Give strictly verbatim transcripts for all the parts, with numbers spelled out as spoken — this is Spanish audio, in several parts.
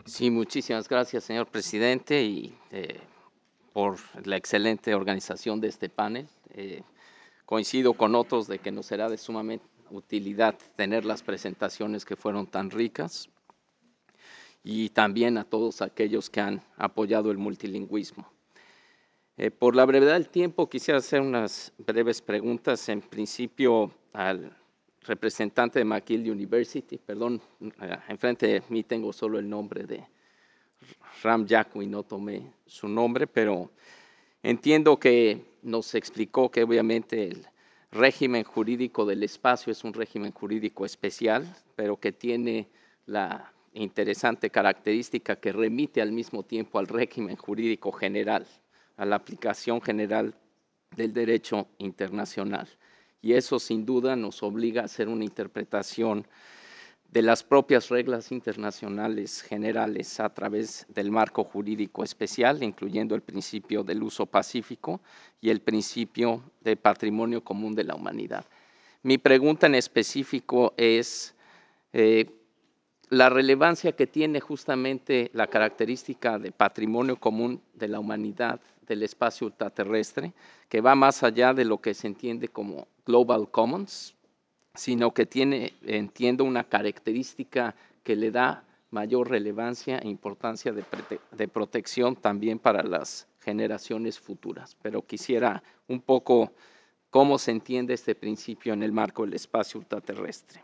Sí, muchísimas gracias, señor presidente, y eh, por la excelente organización de este panel. Eh, coincido con otros de que nos será de sumamente utilidad tener las presentaciones que fueron tan ricas y también a todos aquellos que han apoyado el multilingüismo. Eh, por la brevedad del tiempo, quisiera hacer unas breves preguntas, en principio al representante de McGill University. Perdón, eh, enfrente de mí tengo solo el nombre de Ram Yaqui, no tomé su nombre, pero entiendo que nos explicó que obviamente el régimen jurídico del espacio es un régimen jurídico especial, pero que tiene la interesante característica que remite al mismo tiempo al régimen jurídico general, a la aplicación general del derecho internacional. Y eso sin duda nos obliga a hacer una interpretación de las propias reglas internacionales generales a través del marco jurídico especial, incluyendo el principio del uso pacífico y el principio de patrimonio común de la humanidad. Mi pregunta en específico es eh, la relevancia que tiene justamente la característica de patrimonio común de la humanidad del espacio ultraterrestre, que va más allá de lo que se entiende como Global Commons, sino que tiene, entiendo, una característica que le da mayor relevancia e importancia de, de protección también para las generaciones futuras. Pero quisiera un poco cómo se entiende este principio en el marco del espacio ultraterrestre.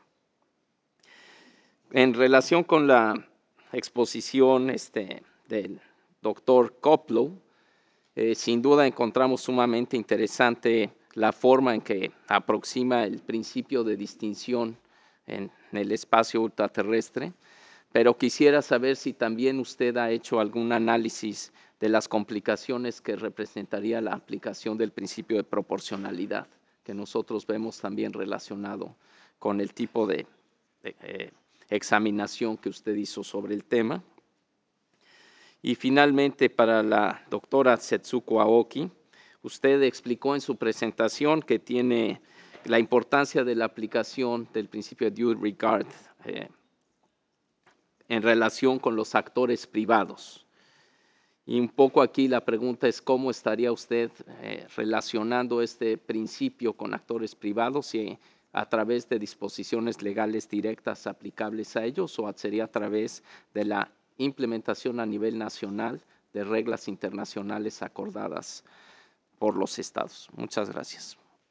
En relación con la exposición este, del doctor Koplow, eh, sin duda encontramos sumamente interesante la forma en que aproxima el principio de distinción en el espacio ultraterrestre, pero quisiera saber si también usted ha hecho algún análisis de las complicaciones que representaría la aplicación del principio de proporcionalidad, que nosotros vemos también relacionado con el tipo de, de eh, examinación que usted hizo sobre el tema. Y finalmente, para la doctora Setsuko Aoki, usted explicó en su presentación que tiene la importancia de la aplicación del principio de due regard eh, en relación con los actores privados. Y un poco aquí la pregunta es cómo estaría usted eh, relacionando este principio con actores privados y a través de disposiciones legales directas aplicables a ellos o sería a través de la implementación a nivel nacional de reglas internacionales acordadas por los estados. Muchas gracias.